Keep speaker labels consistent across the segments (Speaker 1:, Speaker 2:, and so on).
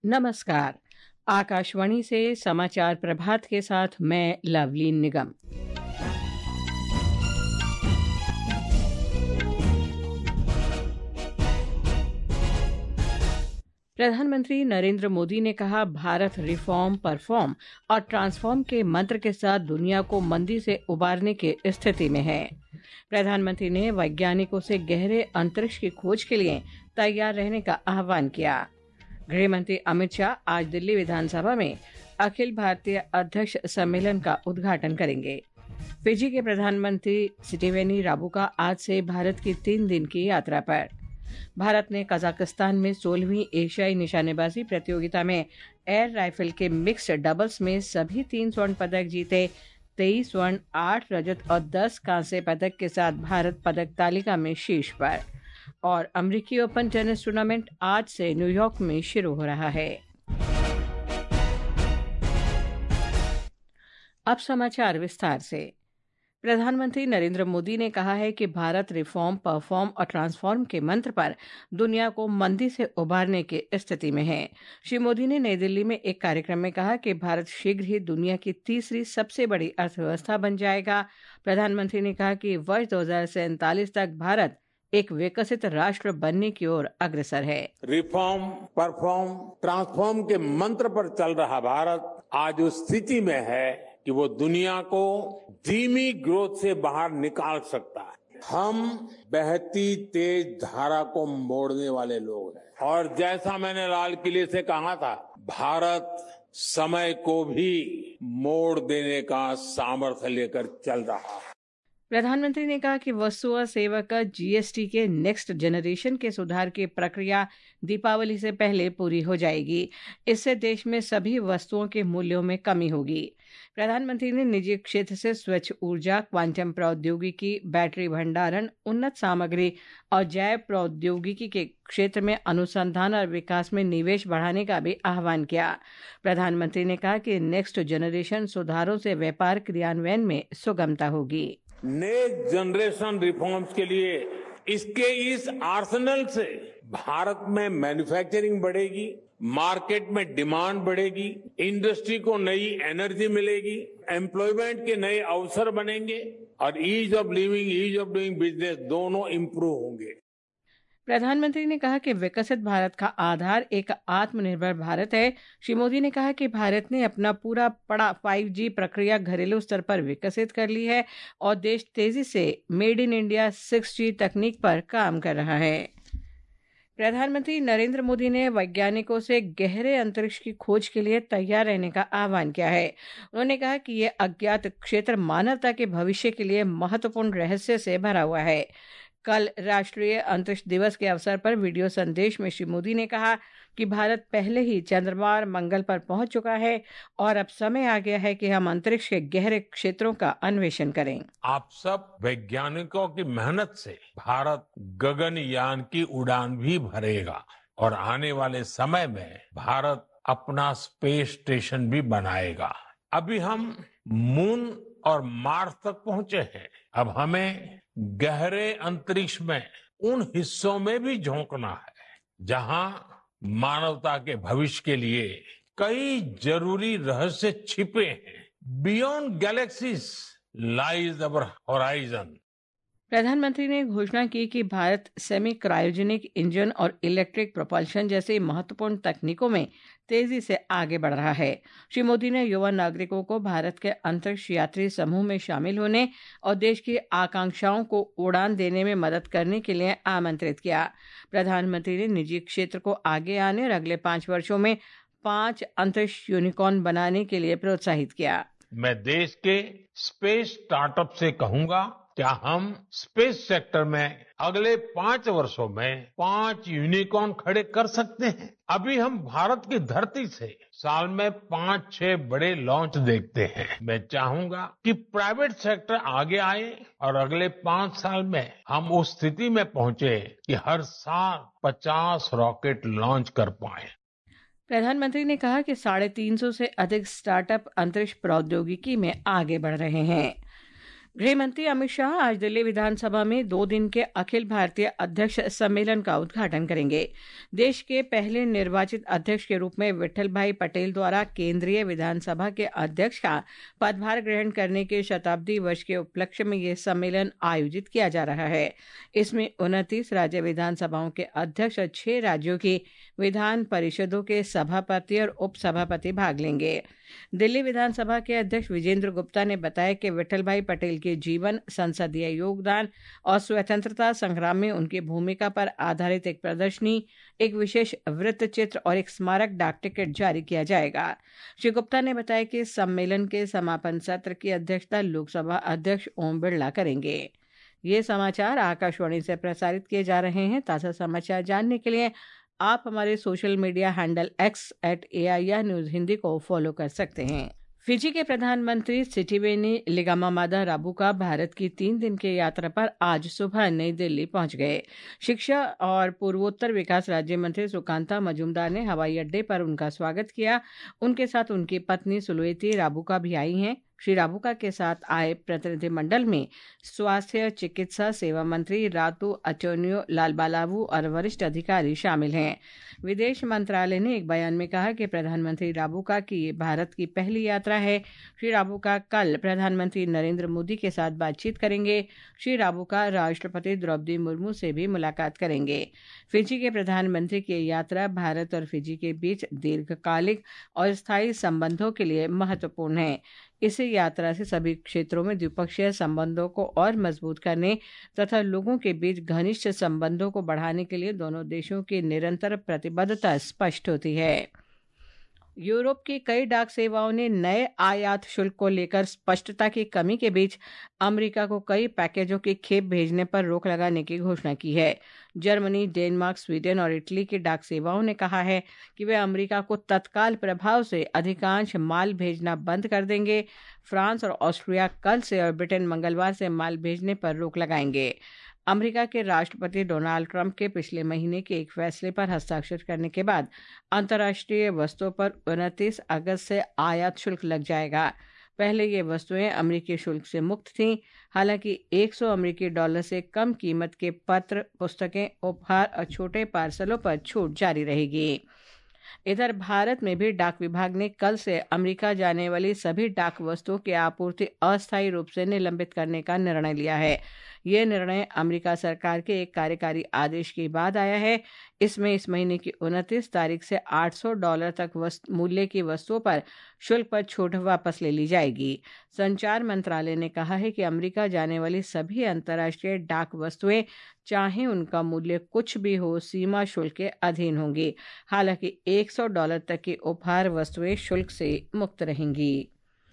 Speaker 1: नमस्कार। आकाशवाणी से समाचार प्रभात के साथ मैं लवलीन निगम। प्रधानमंत्री नरेंद्र मोदी ने कहा, भारत रिफॉर्म, परफॉर्म और ट्रांसफॉर्म के मंत्र के साथ दुनिया को मंदी से उबारने की स्थिति में है। प्रधानमंत्री ने वैज्ञानिकों से गहरे अंतरिक्ष की खोज के लिए तैयार रहने का आह्वान किया। गृह मंत्री अमित शाह आज दिल्ली विधानसभा में अखिल भारतीय अध्यक्ष सम्मेलन का उद्घाटन करेंगे। फिजी के प्रधानमंत्री सिटिवेनी राबुका आज से भारत की 3 दिन की यात्रा पर। भारत ने कजाकिस्तान में 16वीं एशियाई निशानेबाजी प्रतियोगिता में एयर राइफल के मिक्स्ड डबल्स में सभी 3 स्वर्ण पदक जीते। 23 स्वर्ण, 8 रजत और 10 कांस्य पदक के साथ भारत पदक तालिका में शीर्ष पर। और अमेरिकी ओपन टेनिस टूर्नामेंट आज से न्यूयॉर्क में शुरू हो रहा है। अब समाचार विस्तार से। प्रधानमंत्री नरेंद्र मोदी ने कहा है कि भारत रिफॉर्म, परफॉर्म और ट्रांसफॉर्म के मंत्र पर दुनिया को मंदी से उबारने की स्थिति में है। श्री मोदी ने नई दिल्ली में एक कार्यक्रम में कहा कि भारत शीघ्र ही दुनिया की तीसरी सबसे बड़ी अर्थव्यवस्था बन जाएगा। प्रधानमंत्री ने कहा कि वर्ष 2047 तक भारत एक विकसित राष्ट्र बनने की ओर अग्रसर है।
Speaker 2: रिफॉर्म, परफॉर्म, ट्रांसफॉर्म के मंत्र पर चल रहा भारत आज उस स्थिति में है कि वो दुनिया को धीमी ग्रोथ से बाहर निकाल सकता है। हम बहती तेज धारा को मोड़ने वाले लोग हैं और जैसा मैंने लाल किले से कहा था, भारत समय को भी मोड़ देने का सामर्थ्य लेकर चल रहा है।
Speaker 1: प्रधानमंत्री ने कहा कि वस्तु और सेवा कर जीएसटी के नेक्स्ट जनरेशन के सुधार की प्रक्रिया दीपावली से पहले पूरी हो जाएगी। इससे देश में सभी वस्तुओं के मूल्यों में कमी होगी। प्रधानमंत्री ने निजी क्षेत्र से स्वच्छ ऊर्जा, क्वांटम प्रौद्योगिकी, बैटरी भंडारण, उन्नत सामग्री और जैव प्रौद्योगिकी के क्षेत्र में अनुसंधान और विकास में निवेश बढ़ाने का भी आह्वान किया। प्रधानमंत्री ने कहा कि नेक्स्ट जनरेशन सुधारों से व्यापार क्रियान्वयन में सुगमता होगी।
Speaker 2: नेक्स्ट जनरेशन रिफॉर्म्स के लिए इसके इस आर्सेनल से भारत में मैन्युफैक्चरिंग बढ़ेगी, मार्केट में डिमांड बढ़ेगी, इंडस्ट्री को नई एनर्जी मिलेगी, एम्प्लॉयमेंट के नए अवसर बनेंगे और ease of living, ease of doing business दोनों इंप्रूव होंगे।
Speaker 1: प्रधानमंत्री ने कहा कि विकसित भारत का आधार एक आत्मनिर्भर भारत है। श्री मोदी ने कहा कि भारत ने अपना पूरा बड़ा 5G प्रक्रिया घरेलू स्तर पर विकसित कर ली है और देश तेजी से मेड इन इंडिया 6G तकनीक पर काम कर रहा है। प्रधानमंत्री नरेंद्र मोदी ने वैज्ञानिकों से गहरे अंतरिक्ष की खोज के लिए तैयार रहने का आह्वान किया है। उन्होंने कहा कि यह अज्ञात क्षेत्र मानवता के भविष्य के लिए महत्वपूर्ण रहस्य से भरा हुआ है। कल राष्ट्रीय अंतरिक्ष दिवस के अवसर पर वीडियो संदेश में श्री मोदी ने कहा कि भारत पहले ही चंद्रमा और मंगल पर पहुंच चुका है और अब समय आ गया है कि हम अंतरिक्ष के गहरे क्षेत्रों का अन्वेषण करें।
Speaker 2: आप सब वैज्ञानिकों की मेहनत से भारत गगनयान की उड़ान भी भरेगा और आने वाले समय में भारत अपना स्पेस स्टेशन भी बनाएगा। अभी हम मून और मार्स तक पहुंचे हैं। अब हमें गहरे अंतरिक्ष में उन हिस्सों में भी झोंकना है जहां मानवता के भविष्य के लिए कई जरूरी रहस्य छिपे हैं। Beyond galaxies lies our horizon.
Speaker 1: प्रधानमंत्री ने घोषणा की कि भारत सेमी क्रायोजेनिक इंजन और इलेक्ट्रिक प्रोपल्शन जैसी महत्वपूर्ण तकनीकों में तेजी से आगे बढ़ रहा है। श्री मोदी ने युवा नागरिकों को भारत के अंतरिक्ष यात्री समूह में शामिल होने और देश की आकांक्षाओं को उड़ान देने में मदद करने के लिए आमंत्रित किया। प्रधानमंत्री ने निजी क्षेत्र को आगे आने और अगले 5 वर्षों में 5 अंतरिक्ष यूनिकॉर्न बनाने के लिए प्रोत्साहित किया।
Speaker 2: मैं देश के स्पेस स्टार्टअप से कहूंगा, क्या हम स्पेस सेक्टर में अगले 5 वर्षों में 5 यूनिकॉर्न खड़े कर सकते हैं? अभी हम भारत की धरती से साल में 5-6 बड़े लॉन्च देखते हैं। मैं चाहूंगा कि प्राइवेट सेक्टर आगे आए और अगले 5 साल में हम उस स्थिति में पहुंचे कि हर साल 50 रॉकेट लॉन्च कर पाए।
Speaker 1: प्रधानमंत्री ने कहा कि 350 से अधिक स्टार्टअप अंतरिक्ष प्रौद्योगिकी में आगे बढ़ रहे हैं। गृह मंत्री अमित शाह आज दिल्ली विधानसभा में 2 दिन के अखिल भारतीय अध्यक्ष सम्मेलन का उद्घाटन करेंगे। देश के पहले निर्वाचित अध्यक्ष के रूप में विठल भाई पटेल द्वारा केंद्रीय विधानसभा के अध्यक्ष का पदभार ग्रहण करने के शताब्दी वर्ष के उपलक्ष्य में यह सम्मेलन आयोजित किया जा रहा है। इसमें 29 राज्य विधानसभाओं के अध्यक्ष और 6 राज्यों की विधान परिषदों के सभापति और उपसभापति भाग लेंगे। दिल्ली विधानसभा के अध्यक्ष विजेंद्र गुप्ता ने बताया कि विठल भाई पटेल के जीवन, संसदीय योगदान और स्वतंत्रता संग्राम में उनकी भूमिका पर आधारित एक प्रदर्शनी, एक विशेष वृत्त चित्र और एक स्मारक डाक टिकट जारी किया जाएगा। श्री गुप्ता ने बताया कि सम्मेलन के समापन सत्र की अध्यक्षता लोकसभा अध्यक्ष ओम बिरला करेंगे। ये समाचार आकाशवाणी से प्रसारित किए जा रहे हैं। ताज़ा समाचार जानने के लिए आप हमारे social media handle X @AIR news Hindi को फॉलो कर सकते हैं। फिजी के प्रधानमंत्री सिटिवेनी लिगामामादा राबुका भारत की 3 दिन की यात्रा पर आज सुबह नई दिल्ली पहुंच गए। शिक्षा और पूर्वोत्तर विकास राज्य मंत्री सुकांता मजूमदार ने हवाई अड्डे पर उनका स्वागत किया। उनके साथ उनकी पत्नी सुलवेती राबुका भी आई हैं। श्री राबुका के साथ आए प्रतिनिधिमंडल में स्वास्थ्य चिकित्सा सेवा मंत्री रातू अचोनियो लालबालावू और वरिष्ठ अधिकारी शामिल हैं। विदेश मंत्रालय ने एक बयान में कहा कि प्रधानमंत्री राबुका की ये भारत की पहली यात्रा है। श्री राबुका कल प्रधानमंत्री नरेंद्र मोदी के साथ बातचीत करेंगे। श्री राबुका राष्ट्रपति द्रौपदी मुर्मू से भी मुलाकात करेंगे। फिजी के प्रधानमंत्री की यात्रा भारत और फिजी के बीच दीर्घकालिक और स्थायी संबंधों के लिए महत्वपूर्ण है। इस यात्रा से सभी क्षेत्रों में द्विपक्षीय संबंधों को और मजबूत करने तथा लोगों के बीच घनिष्ठ संबंधों को बढ़ाने के लिए दोनों देशों की निरंतर प्रतिबद्धता स्पष्ट होती है। यूरोप की कई डाक सेवाओं ने नए आयात शुल्क को लेकर स्पष्टता की कमी के बीच अमेरिका को कई पैकेजों की खेप भेजने पर रोक लगाने की घोषणा की है। जर्मनी, डेनमार्क, स्वीडन और इटली की डाक सेवाओं ने कहा है कि वे अमेरिका को तत्काल प्रभाव से अधिकांश माल भेजना बंद कर देंगे। फ्रांस और ऑस्ट्रिया कल से और ब्रिटेन मंगलवार से माल भेजने पर रोक लगाएंगे। अमेरिका के राष्ट्रपति डोनाल्ड ट्रंप के पिछले महीने के एक फैसले पर हस्ताक्षर करने के बाद अंतर्राष्ट्रीय वस्तुओं पर 29 अगस्त से आयात शुल्क लग जाएगा। पहले ये वस्तुएं अमेरिकी शुल्क से मुक्त थीं। हालांकि 100 अमेरिकी डॉलर से कम कीमत के पत्र, पुस्तकें, उपहार और छोटे पार्सलों पर छूट जारी रहेगी। इधर भारत में भी डाक विभाग ने कल से अमेरिका जाने वाली सभी डाक वस्तुओं की आपूर्ति अस्थायी रूप से निलंबित करने का निर्णय लिया है। यह निर्णय अमेरिका सरकार के एक कार्यकारी आदेश के बाद आया है। इसमें इस महीने की 29 तारीख से $800 तक मूल्य की वस्तुओं पर शुल्क पर छूट वापस ले ली जाएगी। संचार मंत्रालय ने कहा है कि अमेरिका जाने वाली सभी अंतर्राष्ट्रीय डाक वस्तुएं, चाहे उनका मूल्य कुछ भी हो, सीमा शुल्क के अधीन होंगी। हालांकि $100 तक की उपहार वस्तुएं शुल्क से मुक्त रहेंगी।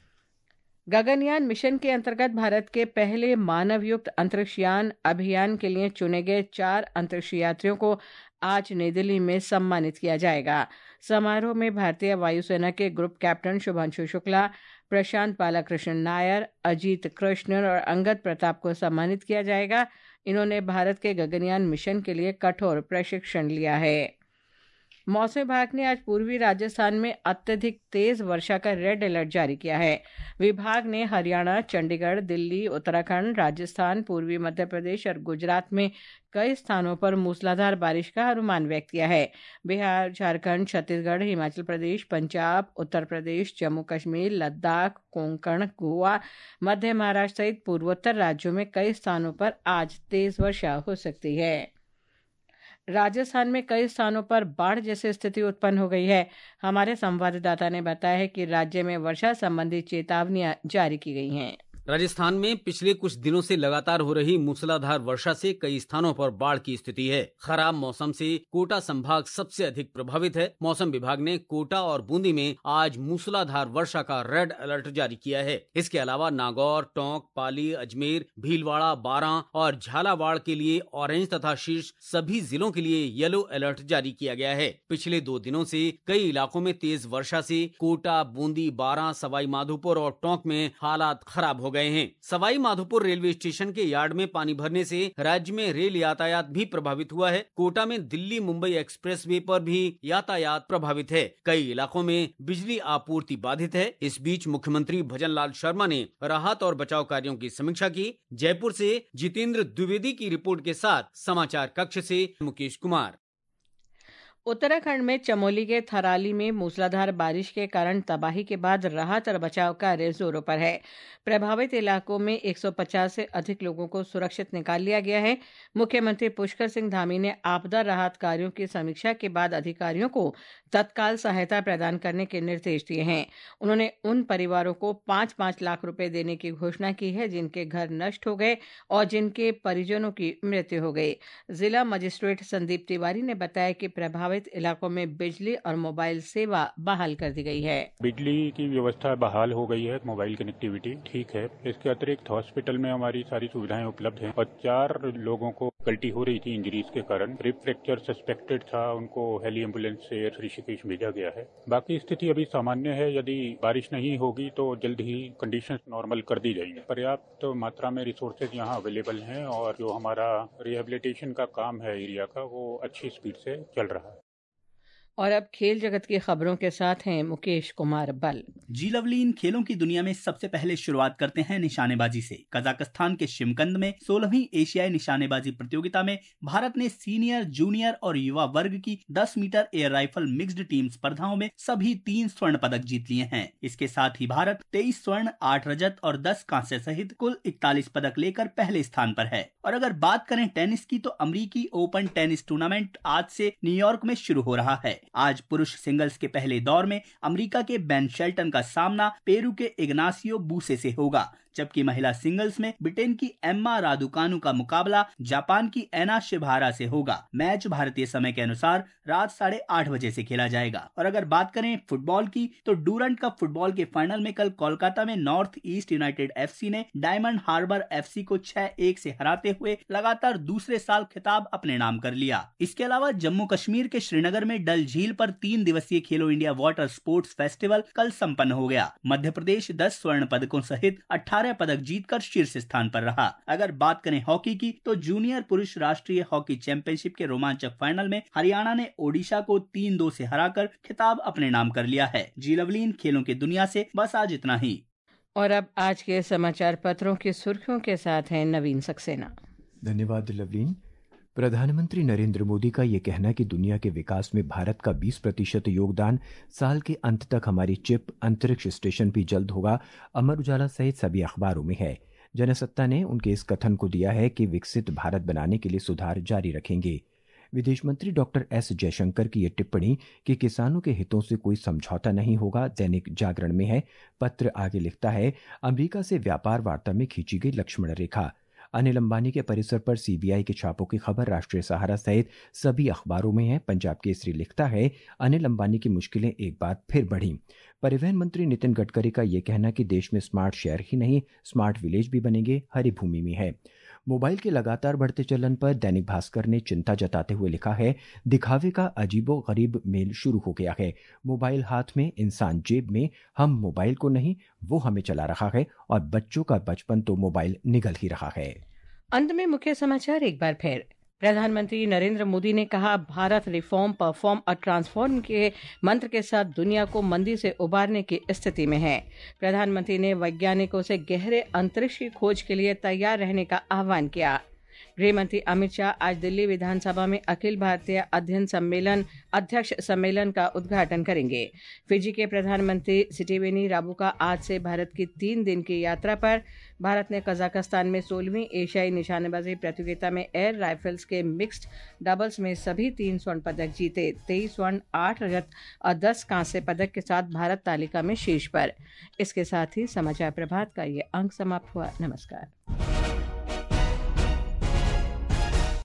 Speaker 1: गगनयान मिशन के अंतर्गत भारत के पहले मानवयुक्त अंतरिक्षयान अभियान के लिए चुने गए 4 अंतरिक्ष यात्रियों को आज नई दिल्ली में सम्मानित किया जाएगा। समारोह में भारतीय वायुसेना के ग्रुप कैप्टन शुभांशु शुक्ला, प्रशांत बालाकृष्णन नायर, अजीत कृष्णन और अंगद प्रताप को सम्मानित किया जाएगा। इन्होंने भारत के गगनयान मिशन के लिए कठोर प्रशिक्षण लिया है। मौसम विभाग ने आज पूर्वी राजस्थान में अत्यधिक तेज वर्षा का रेड अलर्ट जारी किया है। विभाग ने हरियाणा, चंडीगढ़, दिल्ली, उत्तराखंड, राजस्थान, पूर्वी मध्य प्रदेश और गुजरात में कई स्थानों पर मूसलाधार बारिश का अनुमान व्यक्त किया है। बिहार, झारखंड, छत्तीसगढ़, हिमाचल प्रदेश, पंजाब, उत्तर प्रदेश, जम्मू कश्मीर, लद्दाख, कोंकण, गोवा, मध्य महाराष्ट्र सहित पूर्वोत्तर राज्यों में कई स्थानों पर आज तेज वर्षा हो सकती है। राजस्थान में कई स्थानों पर बाढ़ जैसी स्थिति उत्पन्न हो गई है। हमारे संवाददाता ने बताया है कि राज्य में वर्षा संबंधी चेतावनियां जारी की गई हैं।
Speaker 3: राजस्थान में पिछले कुछ दिनों से लगातार हो रही मूसलाधार वर्षा से कई स्थानों पर बाढ़ की स्थिति है। खराब मौसम से कोटा संभाग सबसे अधिक प्रभावित है। मौसम विभाग ने कोटा और बूंदी में आज मूसलाधार वर्षा का रेड अलर्ट जारी किया है। इसके अलावा नागौर, टोंक, पाली, अजमेर, भीलवाड़ा, बारां और झालावाड़ के लिए ऑरेंज तथा शेष सभी जिलों के लिए येलो अलर्ट जारी किया गया है। पिछले 2 दिनों से कई इलाकों में तेज वर्षा से कोटा, बूंदी, बारां, सवाई माधोपुर और टोंक में हालात खराब हो गए हैं। सवाई माधोपुर रेलवे स्टेशन के यार्ड में पानी भरने से राज्य में रेल यातायात भी प्रभावित हुआ है। कोटा में दिल्ली मुंबई एक्सप्रेसवे पर भी यातायात प्रभावित है। कई इलाकों में बिजली आपूर्ति बाधित है। इस बीच मुख्यमंत्री भजनलाल शर्मा ने राहत और बचाव कार्यों की समीक्षा की। जयपुर से जितेंद्र द्विवेदी की रिपोर्ट के साथ समाचार कक्ष से मुकेश कुमार।
Speaker 1: उत्तराखंड में चमोली के थराली में मूसलाधार बारिश के कारण तबाही के बाद राहत और बचाव कार्य जोरों पर है। प्रभावित इलाकों में 150 से अधिक लोगों को सुरक्षित निकाल लिया गया है। मुख्यमंत्री पुष्कर सिंह धामी ने आपदा राहत कार्यों की समीक्षा के बाद अधिकारियों को तत्काल सहायता प्रदान करने के निर्देश दिए हैं। उन्होंने उन परिवारों को 5-5 लाख रुपए देने की घोषणा की है जिनके घर नष्ट हो गए और जिनके परिजनों की मृत्यु हो गई। जिला मजिस्ट्रेट संदीप तिवारी ने बताया कि प्रभावित इलाकों में बिजली और मोबाइल सेवा बहाल कर दी गई है।
Speaker 4: बिजली की व्यवस्था बहाल हो गई है, मोबाइल कनेक्टिविटी ठीक है। इसके अतिरिक्त हॉस्पिटल में हमारी सारी सुविधाएं उपलब्ध हैं और 4 लोगों को गलती हो रही थी इंजरीज के कारण। रिप फ्रैक्चर सस्पेक्टेड था, उनको हेली एम्बुलेंस से ऋषिकेश भेजा गया है। बाकी स्थिति अभी सामान्य है। यदि बारिश नहीं होगी तो जल्द ही कंडीशंस नॉर्मल कर दी जाएंगी। पर्याप्त मात्रा में रिसोर्सेज यहाँ अवेलेबल हैं और जो हमारा रिहेबिलिटेशन का काम है एरिया का, वो अच्छी स्पीड से चल रहा है।
Speaker 1: और अब खेल जगत की खबरों के साथ हैं मुकेश कुमार बल।
Speaker 5: जी लवलीन खेलों की दुनिया में सबसे पहले शुरुआत करते हैं निशानेबाजी से। कजाकिस्तान के शिमकंद में 16वीं एशियाई निशानेबाजी प्रतियोगिता में भारत ने सीनियर, जूनियर और युवा वर्ग की 10 metre air rifle mixed team स्पर्धाओं में सभी 3 स्वर्ण पदक जीत लिए हैं। इसके साथ ही भारत 23 स्वर्ण, 8 रजत और 10 कांस्य सहित कुल 41 पदक लेकर पहले स्थान पर है। और अगर बात करें टेनिस की तो अमेरिकी ओपन टेनिस टूर्नामेंट आज से न्यूयॉर्क में शुरू हो रहा है। आज पुरुष सिंगल्स के पहले दौर में अमेरिका के बेन शेल्टन का सामना पेरू के इग्नासियो बूसे से होगा, जबकि महिला सिंगल्स में ब्रिटेन की एम्मा रादुकानु का मुकाबला जापान की एना शिभारा से होगा। मैच भारतीय समय के अनुसार रात 8:30 बजे से खेला जाएगा। और अगर बात करें फुटबॉल की तो डूरंट कप फुटबॉल के फाइनल में कल कोलकाता में नॉर्थ ईस्ट यूनाइटेड एफसी ने डायमंड हार्बर एफसी को 6-1 से हराते हुए लगातार दूसरे साल खिताब अपने नाम कर लिया। इसके अलावा जम्मू कश्मीर के श्रीनगर में डल झील पर 3 दिवसीय खेलो इंडिया वाटर स्पोर्ट्स फेस्टिवल कल संपन्न हो गया। मध्य प्रदेश 10 स्वर्ण पदकों सहित 18 पदक जीतकर शीर्ष स्थान पर रहा। अगर बात करें हॉकी की तो जूनियर पुरुष राष्ट्रीय हॉकी चैंपियनशिप के रोमांचक फाइनल में हरियाणा ने ओडिशा को 3-2 से हराकर खिताब अपने नाम कर लिया है। जी लवलीन खेलों की दुनिया से बस आज इतना ही।
Speaker 1: और अब आज के समाचार पत्रों की सुर्खियों के साथ हैं नवीन सक्सेना।
Speaker 6: धन्यवाद लवलीन। प्रधानमंत्री नरेंद्र मोदी का ये कहना कि दुनिया के विकास में भारत का 20% योगदान, साल के अंत तक हमारी चिप अंतरिक्ष स्टेशन भी जल्द होगा, अमर उजाला सहित सभी अखबारों में है। जनसत्ता ने उनके इस कथन को दिया है कि विकसित भारत बनाने के लिए सुधार जारी रखेंगे। विदेश मंत्री डॉक्टर एस जयशंकर की ये टिप्पणी कि किसानों के हितों से कोई समझौता नहीं होगा दैनिक जागरण में है। पत्र आगे लिखता है, अमेरिका से व्यापार वार्ता में खींची गई लक्ष्मण रेखा। अनिल अंबानी के परिसर पर सीबीआई के छापों की खबर राष्ट्रीय सहारा सहित सभी अखबारों में है। पंजाब केसरी लिखता है, अनिल अंबानी की मुश्किलें एक बार फिर बढ़ी। परिवहन मंत्री नितिन गडकरी का यह कहना कि देश में स्मार्ट शहर ही नहीं स्मार्ट विलेज भी बनेंगे, हरी भूमि में है। मोबाइल के लगातार बढ़ते चलन पर दैनिक भास्कर ने चिंता जताते हुए लिखा है, दिखावे का अजीबो गरीब मेल शुरू हो गया है। मोबाइल हाथ में, इंसान जेब में, हम मोबाइल को नहीं वो हमें चला रहा है और बच्चों का बचपन तो मोबाइल निगल ही रहा है।
Speaker 1: अंत में मुख्य समाचार एक बार फिर। प्रधानमंत्री नरेंद्र मोदी ने कहा, भारत रिफॉर्म, परफॉर्म और ट्रांसफॉर्म के मंत्र के साथ दुनिया को मंदी से उबारने की स्थिति में है। प्रधानमंत्री ने वैज्ञानिकों से गहरे अंतरिक्ष की खोज के लिए तैयार रहने का आह्वान किया। गृह मंत्री अमित शाह आज दिल्ली विधानसभा में अखिल भारतीय अध्ययन सम्मेलन अध्यक्ष सम्मेलन का उद्घाटन करेंगे। फिजी के प्रधानमंत्री सिटिवेनी राबुका आज से भारत की 3 दिन की यात्रा पर। भारत ने कजाकिस्तान में 16वीं एशियाई निशानेबाजी प्रतियोगिता में एयर राइफल्स के मिक्स्ड डबल्स में सभी 3 स्वर्ण पदक जीते। 23 स्वर्ण, 8 रजत और 10 कांस्य पदक के साथ भारत तालिका में शीर्ष पर। इसके साथ ही समाचार प्रभात का ये अंक समाप्त हुआ। नमस्कार।